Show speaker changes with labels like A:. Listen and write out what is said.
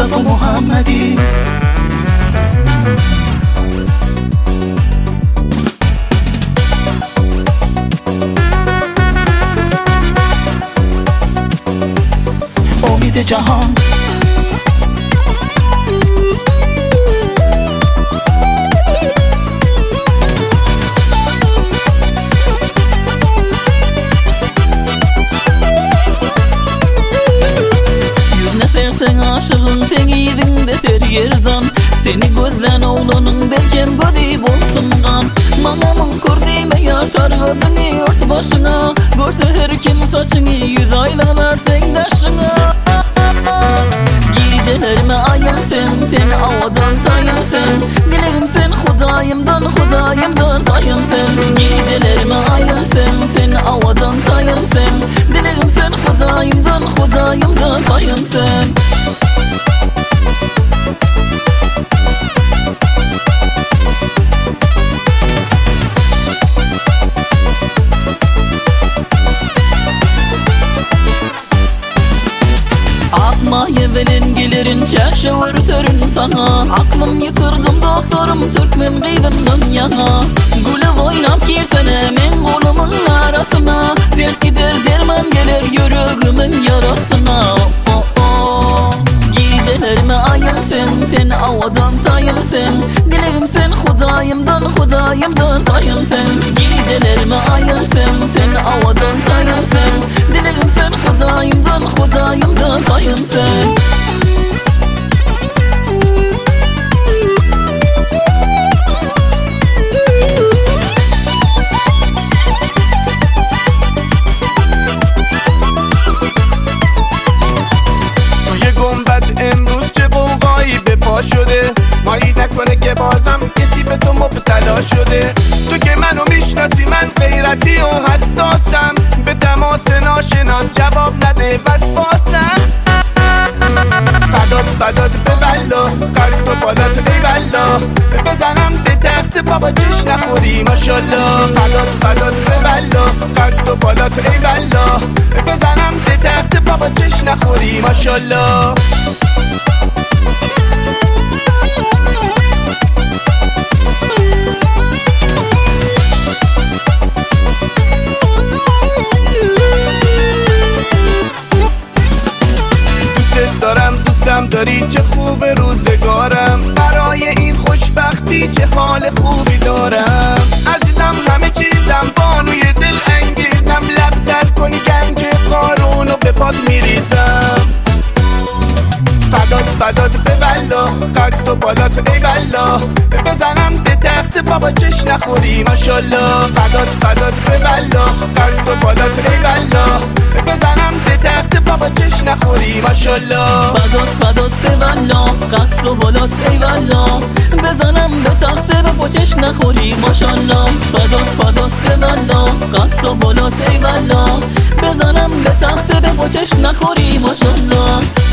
A: مصطفی محمدی. امید جهان
B: Sen aşığın sen iydin de feryerdan. Seni gözden oğlanın belkem gözü bolsungan. Mamamın kurdime yaşar gözünü ört başına. Görse her kim saçını yüz aylanar sen daşına. Gecelerime ayım sen avadan tayım sen. Dileğim sen Hudayımdan payım sen. Gecelerime ayım sen avadan tayım sen. Dileğim sen Hudayımdan payım sen. Akma yevelen gelirin çarşı örtörün sana. Aklım yitirdim dostlarım Türkmen kıydımdan yana. Gülü oynap girtene men kolumun arasına. Dert gider derman gelir yüreğimin yarasına. Gecelerime ayım sen avadan tayım sen. Dileğim sen Hudayımdan payım sen. Gecelerime ayım sen avadan tayım sen. Dileğim sen Hudayımdan payım sen.
C: شده مایید نکنه که بازم کسی به تو مبتلا شده. تو که منو میشناسی من غیرتی و حساسم. به تماس ناشناس جواب نده وسواسم. فدات به بلا قلب و بالات ای بلا. بزنم به تخت بابا جش نخوری ماشالله. فدات به بلا قلب و بالات ای بلا. بزنم به تخت بابا جش نخوری ماشالله. دوستم داری چه خوب روزگارم. برای این خوشبختی چه حال خوبی دارم. عزیزم همه چیزم بانوی دل انگیزم. لب در کنی گنج قارونو به پات میریزم. فدات به بلا قد و بالات ای بلا. بزنم به تخت بابا جش نخوری ماشالله. فدات به بلا قد و بالات ای بلا. بزنم به تخت بابا جش نخوری ماشالله.
B: فدات به بلا قد و بالات ای بلا. بزنم به تخت بابا جش نخوری ماشالله. فدات به بلا قد و بالات ای بلا. بزنم به تخت بابا جش نخوری ماشالله.